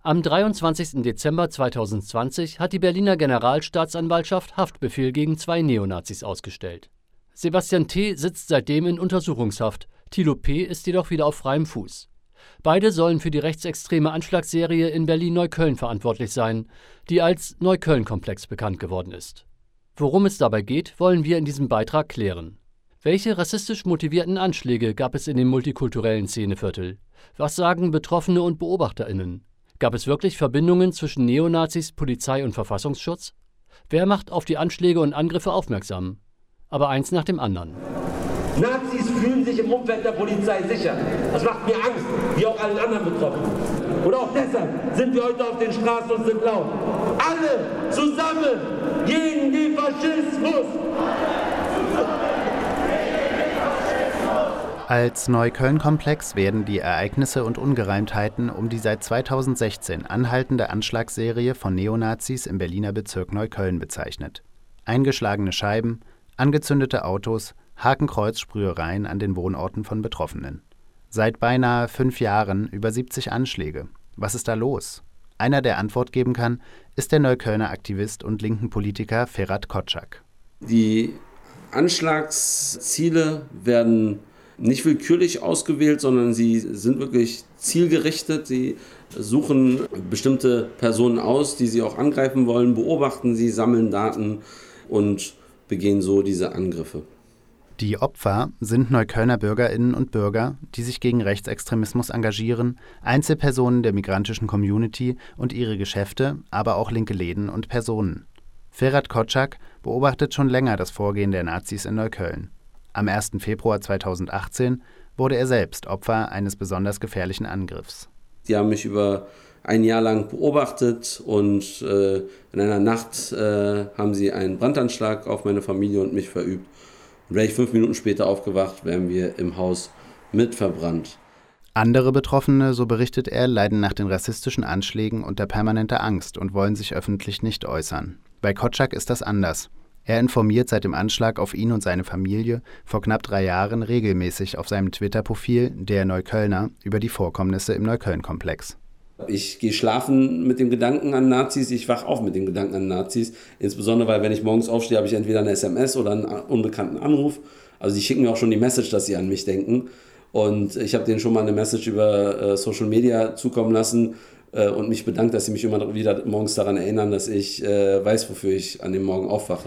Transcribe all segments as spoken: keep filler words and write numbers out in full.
Am dreiundzwanzigsten Dezember zweitausendzwanzig hat die Berliner Generalstaatsanwaltschaft Haftbefehl gegen zwei Neonazis ausgestellt. Sebastian T. sitzt seitdem in Untersuchungshaft, Thilo P. ist jedoch wieder auf freiem Fuß. Beide sollen für die rechtsextreme Anschlagsserie in Berlin-Neukölln verantwortlich sein, die als Neukölln-Komplex bekannt geworden ist. Worum es dabei geht, wollen wir in diesem Beitrag klären. Welche rassistisch motivierten Anschläge gab es in dem multikulturellen Szeneviertel? Was sagen Betroffene und BeobachterInnen? Gab es wirklich Verbindungen zwischen Neonazis, Polizei und Verfassungsschutz? Wer macht auf die Anschläge und Angriffe aufmerksam? Aber eins nach dem anderen. Nazis fühlen sich im Umfeld der Polizei sicher. Das macht mir Angst, wie auch allen anderen Betroffenen. Und auch deshalb sind wir heute auf den Straßen und sind laut. Alle zusammen gegen den Faschismus! Als Neukölln-Komplex werden die Ereignisse und Ungereimtheiten um die seit zweitausendsechzehn anhaltende Anschlagsserie von Neonazis im Berliner Bezirk Neukölln bezeichnet. Eingeschlagene Scheiben, angezündete Autos, Hakenkreuz-Sprühereien an den Wohnorten von Betroffenen. Seit beinahe fünf Jahren über siebzig Anschläge. Was ist da los? Einer, der Antwort geben kann, ist der Neuköllner Aktivist und linken Politiker Ferhat Kotschak. Die Anschlagsziele werden nicht willkürlich ausgewählt, sondern sie sind wirklich zielgerichtet. Sie suchen bestimmte Personen aus, die sie auch angreifen wollen, beobachten sie, sammeln Daten und begehen so diese Angriffe. Die Opfer sind Neuköllner Bürgerinnen und Bürger, die sich gegen Rechtsextremismus engagieren, Einzelpersonen der migrantischen Community und ihre Geschäfte, aber auch linke Läden und Personen. Ferhat Kotschak beobachtet schon länger das Vorgehen der Nazis in Neukölln. Am ersten Februar zweitausendachtzehn wurde er selbst Opfer eines besonders gefährlichen Angriffs. Die haben mich über ein Jahr lang beobachtet und äh, in einer Nacht äh, haben sie einen Brandanschlag auf meine Familie und mich verübt. Und wäre ich fünf Minuten später aufgewacht, wären wir im Haus mit verbrannt. Andere Betroffene, so berichtet er, leiden nach den rassistischen Anschlägen unter permanenter Angst und wollen sich öffentlich nicht äußern. Bei Kotschak ist das anders. Er informiert seit dem Anschlag auf ihn und seine Familie vor knapp drei Jahren regelmäßig auf seinem Twitter-Profil Der Neuköllner über die Vorkommnisse im Neukölln-Komplex. Ich gehe schlafen mit dem Gedanken an Nazis, ich wache auf mit dem Gedanken an Nazis. Insbesondere, weil wenn ich morgens aufstehe, habe ich entweder eine S M S oder einen unbekannten Anruf. Also die schicken mir auch schon die Message, dass sie an mich denken. Und ich habe denen schon mal eine Message über äh, Social Media zukommen lassen äh, und mich bedankt, dass sie mich immer wieder morgens daran erinnern, dass ich äh, weiß, wofür ich an dem Morgen aufwache.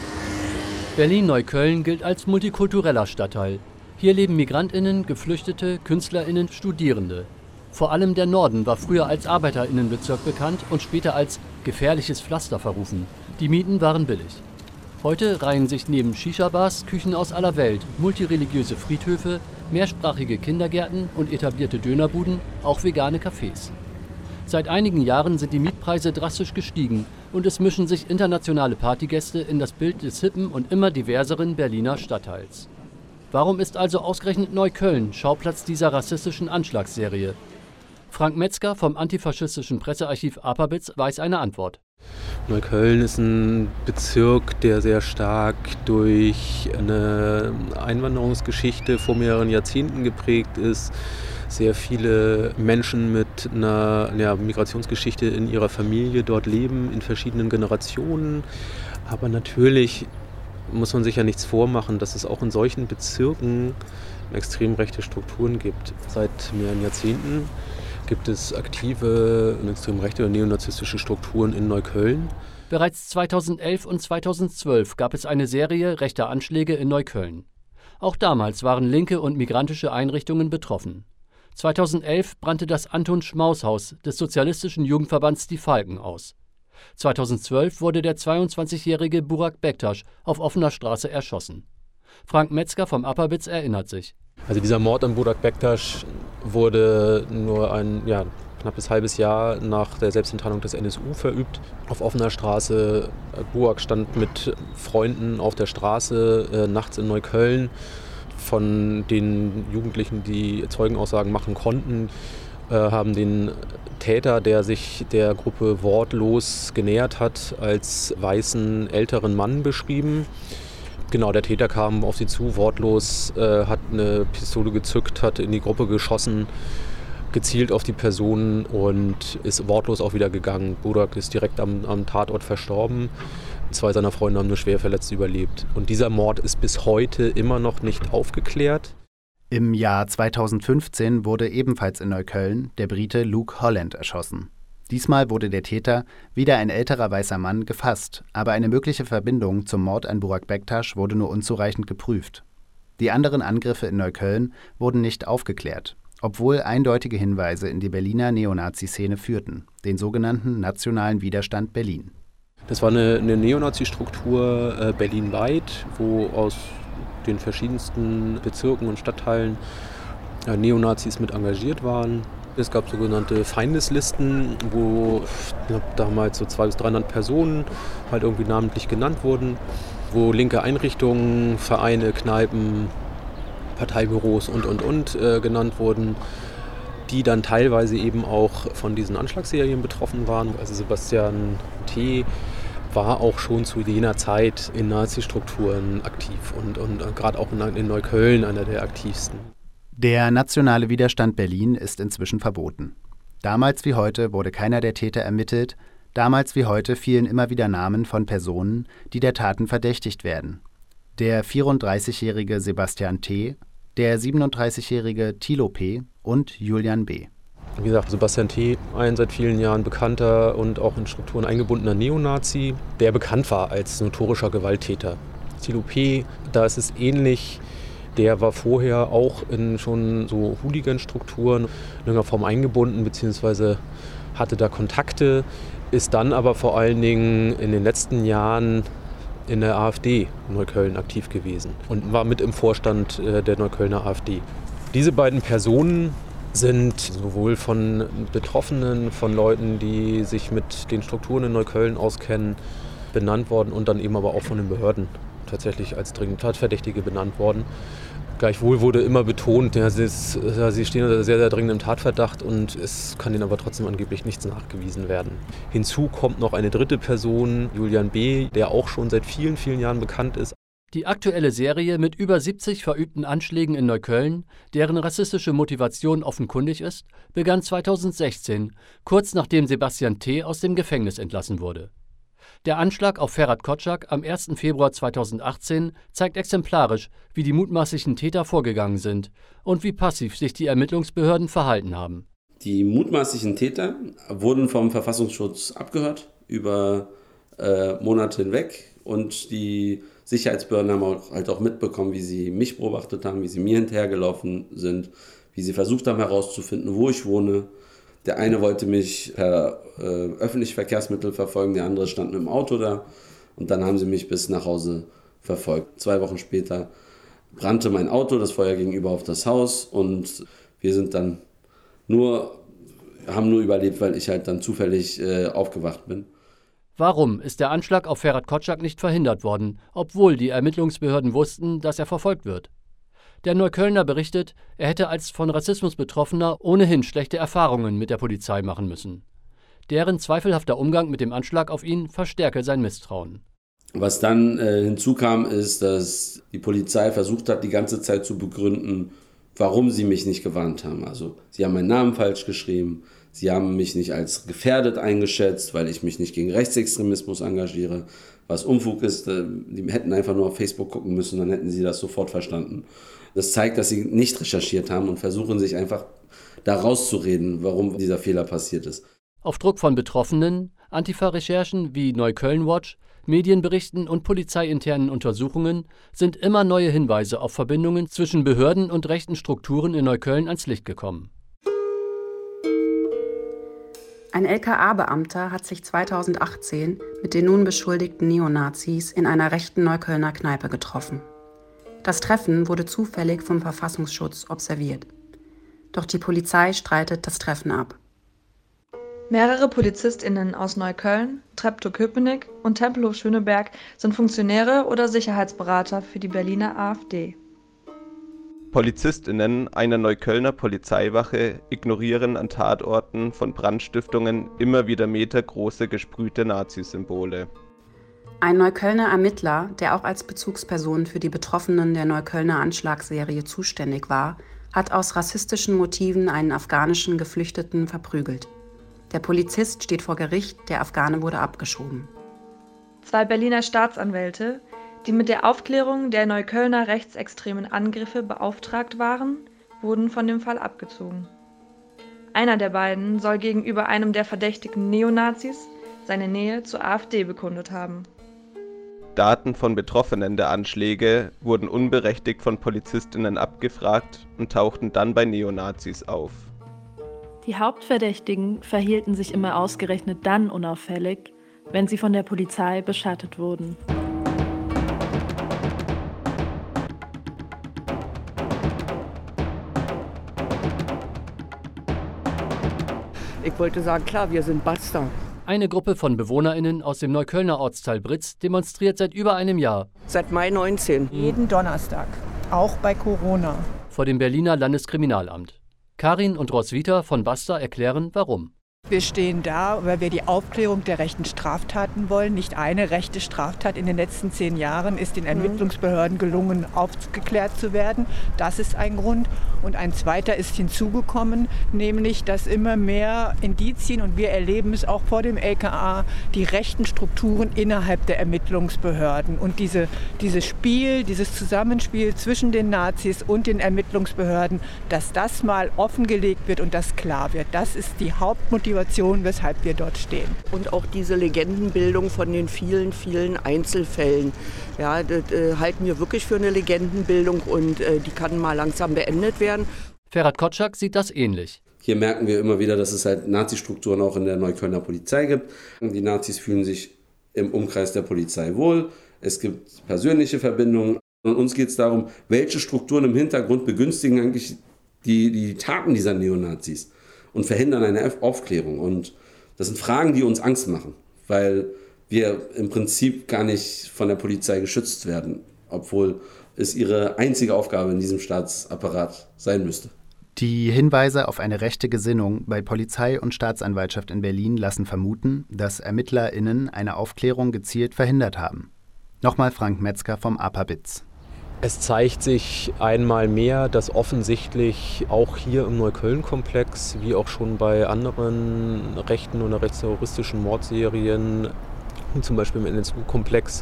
Berlin-Neukölln gilt als multikultureller Stadtteil. Hier leben MigrantInnen, Geflüchtete, KünstlerInnen, Studierende. Vor allem der Norden war früher als ArbeiterInnenbezirk bekannt und später als gefährliches Pflaster verrufen. Die Mieten waren billig. Heute reihen sich neben Shisha-Bars Küchen aus aller Welt, multireligiöse Friedhöfe, mehrsprachige Kindergärten und etablierte Dönerbuden, auch vegane Cafés. Seit einigen Jahren sind die Mietpreise drastisch gestiegen und es mischen sich internationale Partygäste in das Bild des hippen und immer diverseren Berliner Stadtteils. Warum ist also ausgerechnet Neukölln Schauplatz dieser rassistischen Anschlagsserie? Frank Metzger vom antifaschistischen Pressearchiv APABITS weiß eine Antwort. Neukölln ist ein Bezirk, der sehr stark durch eine Einwanderungsgeschichte vor mehreren Jahrzehnten geprägt ist. Sehr viele Menschen mit einer ja, Migrationsgeschichte in ihrer Familie dort leben, in verschiedenen Generationen. Aber natürlich muss man sich ja nichts vormachen, dass es auch in solchen Bezirken extrem rechte Strukturen gibt. Seit mehreren Jahrzehnten gibt es aktive extrem rechte oder neonazistische Strukturen in Neukölln. Bereits zweitausendelf und zweitausendzwölf gab es eine Serie rechter Anschläge in Neukölln. Auch damals waren linke und migrantische Einrichtungen betroffen. zweitausendelf brannte das Anton-Schmaus-Haus des sozialistischen Jugendverbands Die Falken aus. zweitausendzwölf wurde der zweiundzwanzigjährige Burak Bektaş auf offener Straße erschossen. Frank Metzger vom APABITS erinnert sich. Also dieser Mord an Burak Bektaş wurde nur ein ja, knappes halbes Jahr nach der Selbstenttarnung des N S U verübt. Auf offener Straße. Burak stand mit Freunden auf der Straße äh, nachts in Neukölln. Von den Jugendlichen, die Zeugenaussagen machen konnten, äh, haben den Täter, der sich der Gruppe wortlos genähert hat, als weißen älteren Mann beschrieben. Genau, der Täter kam auf sie zu, wortlos, äh, hat eine Pistole gezückt, hat in die Gruppe geschossen. gezielt auf die Personen und ist wortlos auch wieder gegangen. Burak ist direkt am, am Tatort verstorben. Zwei seiner Freunde haben nur schwer verletzt überlebt. Und dieser Mord ist bis heute immer noch nicht aufgeklärt. Im Jahr zweitausendfünfzehn wurde ebenfalls in Neukölln der Brite Luke Holland erschossen. Diesmal wurde der Täter, wieder ein älterer weißer Mann, gefasst, aber eine mögliche Verbindung zum Mord an Burak Bektaş wurde nur unzureichend geprüft. Die anderen Angriffe in Neukölln wurden nicht aufgeklärt, obwohl eindeutige Hinweise in die Berliner Neonazi-Szene führten, den sogenannten Nationalen Widerstand Berlin. Das war eine, eine Neonazi-Struktur äh, berlinweit, wo aus den verschiedensten Bezirken und Stadtteilen äh, Neonazis mit engagiert waren. Es gab sogenannte Feindeslisten, wo ja, damals so zweihundert bis dreihundert Personen halt irgendwie namentlich genannt wurden, wo linke Einrichtungen, Vereine, Kneipen, Parteibüros und, und, und äh, genannt wurden, die dann teilweise eben auch von diesen Anschlagsserien betroffen waren. Also Sebastian T. war auch schon zu jener Zeit in Nazi-Strukturen aktiv und, und äh, gerade auch in, in Neukölln einer der aktivsten. Der Nationale Widerstand Berlin ist inzwischen verboten. Damals wie heute wurde keiner der Täter ermittelt, damals wie heute fielen immer wieder Namen von Personen, die der Taten verdächtigt werden. Der vierunddreißigjährige Sebastian T., der siebenunddreißigjährige Thilo P. und Julian B. Wie gesagt, Sebastian T., ein seit vielen Jahren bekannter und auch in Strukturen eingebundener Neonazi, der bekannt war als notorischer Gewalttäter. Thilo P., da ist es ähnlich. Der war vorher auch in schon so Hooligan-Strukturen in irgendeiner Form eingebunden, beziehungsweise hatte da Kontakte, ist dann aber vor allen Dingen in den letzten Jahren in der AfD in Neukölln aktiv gewesen und war mit im Vorstand der Neuköllner AfD. Diese beiden Personen sind sowohl von Betroffenen, von Leuten, die sich mit den Strukturen in Neukölln auskennen, benannt worden und dann eben aber auch von den Behörden tatsächlich als dringend Tatverdächtige benannt worden. Gleichwohl wurde immer betont, ja, sie, ist, ja, sie stehen unter sehr, sehr dringendem Tatverdacht und es kann ihnen aber trotzdem angeblich nichts nachgewiesen werden. Hinzu kommt noch eine dritte Person, Julian B., der auch schon seit vielen, vielen Jahren bekannt ist. Die aktuelle Serie mit über siebzig verübten Anschlägen in Neukölln, deren rassistische Motivation offenkundig ist, begann zweitausendsechzehn, kurz nachdem Sebastian T. aus dem Gefängnis entlassen wurde. Der Anschlag auf Ferhat Kotschak am ersten Februar zweitausendachtzehn zeigt exemplarisch, wie die mutmaßlichen Täter vorgegangen sind und wie passiv sich die Ermittlungsbehörden verhalten haben. Die mutmaßlichen Täter wurden vom Verfassungsschutz abgehört über äh, Monate hinweg und die Sicherheitsbehörden haben auch, halt auch mitbekommen, wie sie mich beobachtet haben, wie sie mir hinterhergelaufen sind, wie sie versucht haben herauszufinden, wo ich wohne. Der eine wollte mich per äh, öffentlichen Verkehrsmittel verfolgen, der andere stand mit dem Auto da und dann haben sie mich bis nach Hause verfolgt. Zwei Wochen später brannte mein Auto, das Feuer ging über auf das Haus und wir sind dann nur, haben nur überlebt, weil ich halt dann zufällig äh, aufgewacht bin. Warum ist der Anschlag auf Ferhat Kotschak nicht verhindert worden, obwohl die Ermittlungsbehörden wussten, dass er verfolgt wird? Der Neuköllner berichtet, er hätte als von Rassismus Betroffener ohnehin schlechte Erfahrungen mit der Polizei machen müssen. Deren zweifelhafter Umgang mit dem Anschlag auf ihn verstärke sein Misstrauen. Was dann äh, hinzukam, ist, dass die Polizei versucht hat, die ganze Zeit zu begründen, warum sie mich nicht gewarnt haben. Also sie haben meinen Namen falsch geschrieben, sie haben mich nicht als gefährdet eingeschätzt, weil ich mich nicht gegen Rechtsextremismus engagiere. Was Unfug ist, äh, die hätten einfach nur auf Facebook gucken müssen, dann hätten sie das sofort verstanden. Das zeigt, dass sie nicht recherchiert haben und versuchen sich einfach da rauszureden, warum dieser Fehler passiert ist. Auf Druck von Betroffenen, Antifa-Recherchen wie Neukölln Watch, Medienberichten und polizeiinternen Untersuchungen sind immer neue Hinweise auf Verbindungen zwischen Behörden und rechten Strukturen in Neukölln ans Licht gekommen. Ein L K A-Beamter hat sich zweitausendachtzehn mit den nun beschuldigten Neonazis in einer rechten Neuköllner Kneipe getroffen. Das Treffen wurde zufällig vom Verfassungsschutz observiert. Doch die Polizei streitet das Treffen ab. Mehrere PolizistInnen aus Neukölln, Treptow-Köpenick und Tempelhof-Schöneberg sind Funktionäre oder Sicherheitsberater für die Berliner AfD. PolizistInnen einer Neuköllner Polizeiwache ignorieren an Tatorten von Brandstiftungen immer wieder metergroße gesprühte Nazi-Symbole. Ein Neuköllner Ermittler, der auch als Bezugsperson für die Betroffenen der Neuköllner Anschlagsserie zuständig war, hat aus rassistischen Motiven einen afghanischen Geflüchteten verprügelt. Der Polizist steht vor Gericht, der Afghane wurde abgeschoben. Zwei Berliner Staatsanwälte, die mit der Aufklärung der Neuköllner rechtsextremen Angriffe beauftragt waren, wurden von dem Fall abgezogen. Einer der beiden soll gegenüber einem der verdächtigen Neonazis seine Nähe zur AfD bekundet haben. Daten von Betroffenen der Anschläge wurden unberechtigt von PolizistInnen abgefragt und tauchten dann bei Neonazis auf. Die Hauptverdächtigen verhielten sich immer ausgerechnet dann unauffällig, wenn sie von der Polizei beschattet wurden. Ich wollte sagen, klar, wir sind Basta. Eine Gruppe von BewohnerInnen aus dem Neuköllner Ortsteil Britz demonstriert seit über einem Jahr. Seit Mai neunzehn. Jeden Donnerstag, auch bei Corona. Vor dem Berliner Landeskriminalamt. Karin und Roswitha von Basta erklären, warum. Wir stehen da, weil wir die Aufklärung der rechten Straftaten wollen. Nicht eine rechte Straftat in den letzten zehn Jahren ist den Ermittlungsbehörden gelungen, aufgeklärt zu werden. Das ist ein Grund. Und ein zweiter ist hinzugekommen, nämlich, dass immer mehr Indizien, und wir erleben es auch vor dem L K A, die rechten Strukturen innerhalb der Ermittlungsbehörden. Und diese, dieses Spiel, dieses Zusammenspiel zwischen den Nazis und den Ermittlungsbehörden, dass das mal offengelegt wird und das klar wird, das ist die Hauptmotivation, weshalb wir dort stehen. Und auch diese Legendenbildung von den vielen, vielen Einzelfällen. Ja, das äh, halten wir wirklich für eine Legendenbildung und äh, die kann mal langsam beendet werden. Ferhat Kotschak sieht das ähnlich. Hier merken wir immer wieder, dass es halt Nazi-Strukturen auch in der Neuköllner Polizei gibt. Die Nazis fühlen sich im Umkreis der Polizei wohl. Es gibt persönliche Verbindungen. Und uns geht es darum, welche Strukturen im Hintergrund begünstigen eigentlich die, die Taten dieser Neonazis und verhindern eine Aufklärung. Und das sind Fragen, die uns Angst machen, weil wir im Prinzip gar nicht von der Polizei geschützt werden, obwohl es ihre einzige Aufgabe in diesem Staatsapparat sein müsste. Die Hinweise auf eine rechte Gesinnung bei Polizei und Staatsanwaltschaft in Berlin lassen vermuten, dass ErmittlerInnen eine Aufklärung gezielt verhindert haben. Nochmal Frank Metzger vom A P A B I Z. Es zeigt sich einmal mehr, dass offensichtlich auch hier im Neukölln-Komplex, wie auch schon bei anderen rechten oder rechtsterroristischen Mordserien, zum Beispiel im N S U-Komplex,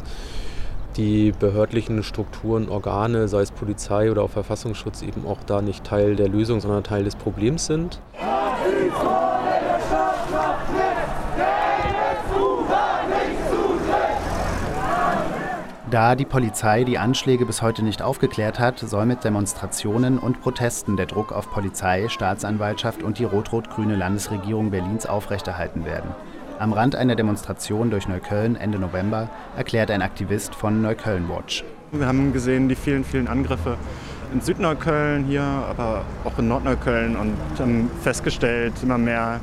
die behördlichen Strukturen, Organe, sei es Polizei oder auch Verfassungsschutz, eben auch da nicht Teil der Lösung, sondern Teil des Problems sind. Da die Polizei die Anschläge bis heute nicht aufgeklärt hat, soll mit Demonstrationen und Protesten der Druck auf Polizei, Staatsanwaltschaft und die rot-rot-grüne Landesregierung Berlins aufrechterhalten werden. Am Rand einer Demonstration durch Neukölln Ende November erklärt ein Aktivist von Neukölln Watch. Wir haben gesehen die vielen, vielen Angriffe in Südneukölln hier, aber auch in Nordneukölln und haben festgestellt, immer mehr,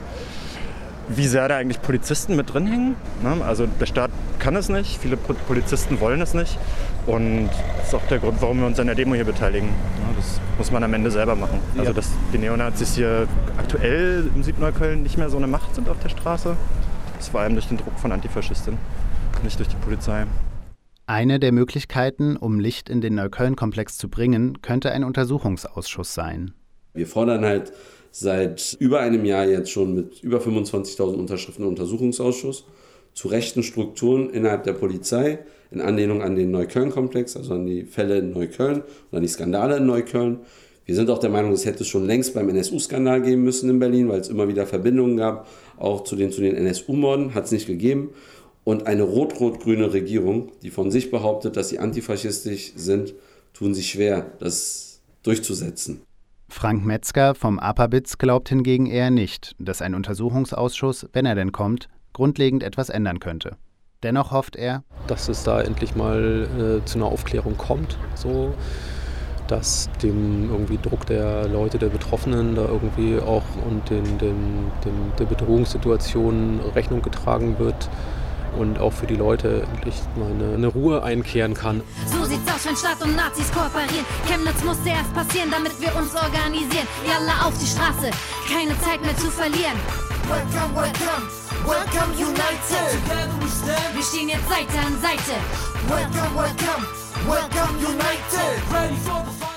wie sehr da eigentlich Polizisten mit drin hängen. Also der Staat kann es nicht, viele Polizisten wollen es nicht. Und das ist auch der Grund, warum wir uns an der Demo hier beteiligen. Das muss man am Ende selber machen. Also dass die Neonazis hier aktuell im Südneukölln nicht mehr so eine Macht sind auf der Straße, das ist vor allem durch den Druck von Antifaschisten, nicht durch die Polizei. Eine der Möglichkeiten, um Licht in den Neukölln-Komplex zu bringen, könnte ein Untersuchungsausschuss sein. Wir fordern halt seit über einem Jahr jetzt schon mit über fünfundzwanzigtausend Unterschriften einen Untersuchungsausschuss zu rechten Strukturen innerhalb der Polizei in Anlehnung an den Neukölln-Komplex, also an die Fälle in Neukölln und an die Skandale in Neukölln. Wir sind auch der Meinung, es hätte es schon längst beim N S U-Skandal geben müssen in Berlin, weil es immer wieder Verbindungen gab, auch zu den, zu den N S U-Morden, hat es nicht gegeben. Und eine rot-rot-grüne Regierung, die von sich behauptet, dass sie antifaschistisch sind, tun sich schwer, das durchzusetzen. Frank Metzger vom A P A B I Z glaubt hingegen eher nicht, dass ein Untersuchungsausschuss, wenn er denn kommt, grundlegend etwas ändern könnte. Dennoch hofft er, dass es da endlich mal äh, zu einer Aufklärung kommt, so dass dem irgendwie Druck der Leute, der Betroffenen da irgendwie auch und den, den, den, der Bedrohungssituation Rechnung getragen wird und auch für die Leute endlich mal eine, eine Ruhe einkehren kann. So sieht's aus, wenn Staat und Nazis kooperieren. Chemnitz musste erst passieren, damit wir uns organisieren. Yalla auf die Straße, keine Zeit mehr zu verlieren. Welcome, welcome, welcome united. Wir stehen jetzt Seite an Seite. Welcome, welcome, welcome united. Ready for the fight.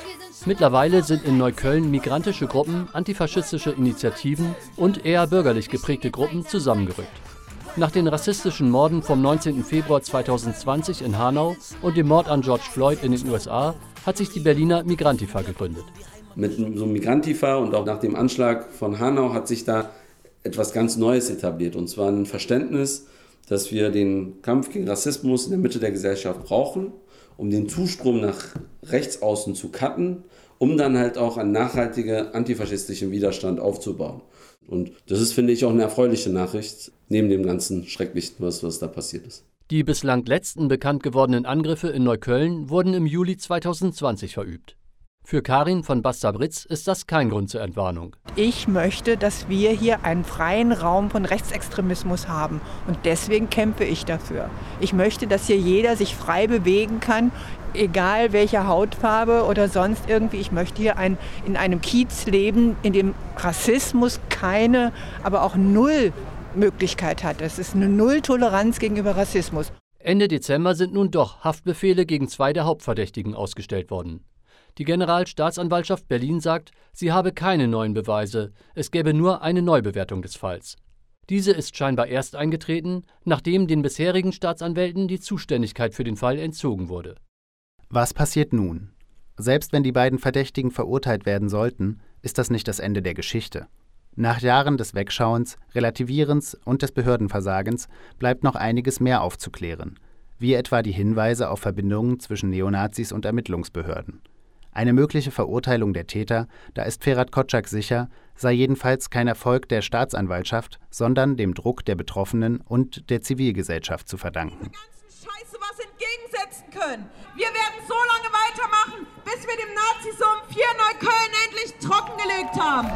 Mittlerweile sind in Neukölln migrantische Gruppen, antifaschistische Initiativen und eher bürgerlich geprägte Gruppen zusammengerückt. Nach den rassistischen Morden vom neunzehnten Februar zweitausendzwanzig in Hanau und dem Mord an George Floyd in den U S A hat sich die Berliner Migrantifa gegründet. Mit so einem Migrantifa und auch nach dem Anschlag von Hanau hat sich da etwas ganz Neues etabliert. Und zwar ein Verständnis, dass wir den Kampf gegen Rassismus in der Mitte der Gesellschaft brauchen, um den Zustrom nach rechts außen zu cutten, um dann halt auch einen nachhaltigen antifaschistischen Widerstand aufzubauen. Und das ist, finde ich, auch eine erfreuliche Nachricht, neben dem ganzen Schrecklichen, was, was da passiert ist. Die bislang letzten bekannt gewordenen Angriffe in Neukölln wurden im Juli zweitausendzwanzig verübt. Für Karin von Basta-Britz ist das kein Grund zur Entwarnung. Ich möchte, dass wir hier einen freien Raum von Rechtsextremismus haben. Und deswegen kämpfe ich dafür. Ich möchte, dass hier jeder sich frei bewegen kann, egal welcher Hautfarbe oder sonst irgendwie. Ich möchte hier ein, in einem Kiez leben, in dem Rassismus keine, aber auch null Möglichkeit hat. Es ist eine Nulltoleranz gegenüber Rassismus. Ende Dezember sind nun doch Haftbefehle gegen zwei der Hauptverdächtigen ausgestellt worden. Die Generalstaatsanwaltschaft Berlin sagt, sie habe keine neuen Beweise, es gäbe nur eine Neubewertung des Falls. Diese ist scheinbar erst eingetreten, nachdem den bisherigen Staatsanwälten die Zuständigkeit für den Fall entzogen wurde. Was passiert nun? Selbst wenn die beiden Verdächtigen verurteilt werden sollten, ist das nicht das Ende der Geschichte. Nach Jahren des Wegschauens, Relativierens und des Behördenversagens bleibt noch einiges mehr aufzuklären, wie etwa die Hinweise auf Verbindungen zwischen Neonazis und Ermittlungsbehörden. Eine mögliche Verurteilung der Täter, da ist Ferhat Kotschak sicher, sei jedenfalls kein Erfolg der Staatsanwaltschaft, sondern dem Druck der Betroffenen und der Zivilgesellschaft zu verdanken. Scheiße was entgegensetzen können. Wir werden so lange weitermachen, bis wir dem Nazisumpf hier in Neukölln endlich trockengelegt haben.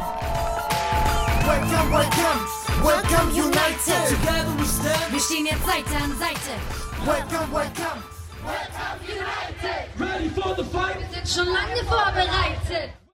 Welcome, welcome, welcome united. Together we stand. Wir stehen jetzt Seite an Seite. Welcome, welcome, welcome united. Ready for the fight. Wir sind schon lange vorbereitet.